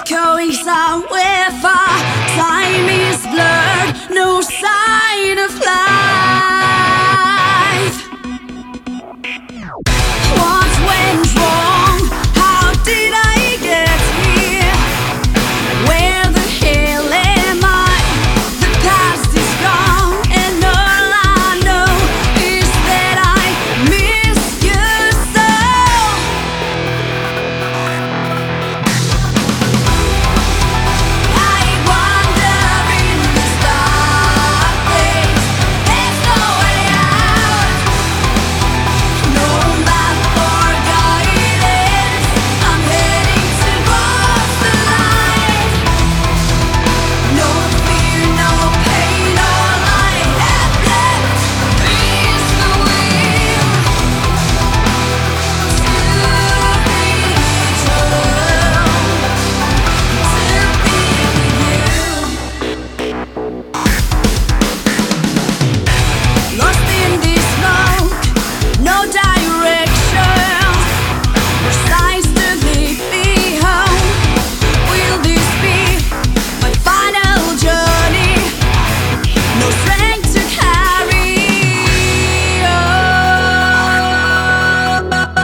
going somewhere far. Time is blurred, no sign of life. What went wrong? How did I get here? Where the hell am I? The past is gone, and all I know is that I miss you so. I wander in this dark place. There's no way out. No map or guidance. I'm heading towards the light. No fear, no pain, all I have left is the will to reach home, to be with you. Lost in this smoke, no direction. Precise to lead me home. Will this be my final journey? No strength to carry on.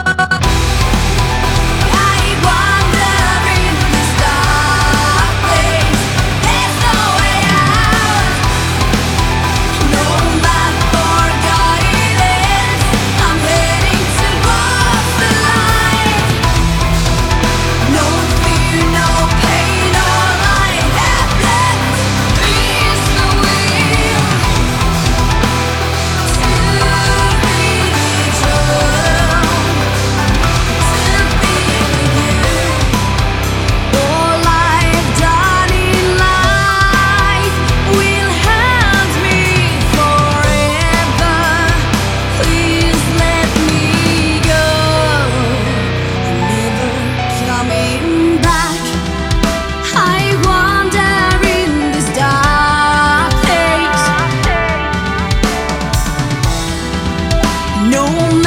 I wander in this dark place. There's no way out. No map or guidance. I'm heading towards the light. No fear, no pain, all I have left is the will to reach home, to be with you. All I've done in life will haunt me forever. Please let me go. I'm never coming back. I wander in this dark place. No